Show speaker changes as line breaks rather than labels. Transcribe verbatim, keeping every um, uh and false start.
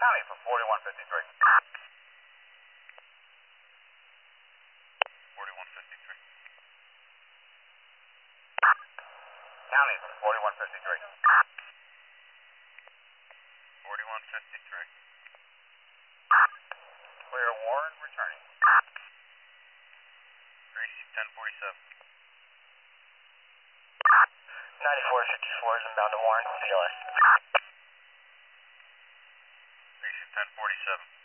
County for forty-one fifty-three. forty-one fifty-three. County for forty-one fifty-three. forty-one fifty-three. Clear Warren, returning. Tracy, ten forty-seven.
ninety-four fifty-four is inbound to Warren, C L S.
Tracy, ten forty-seven.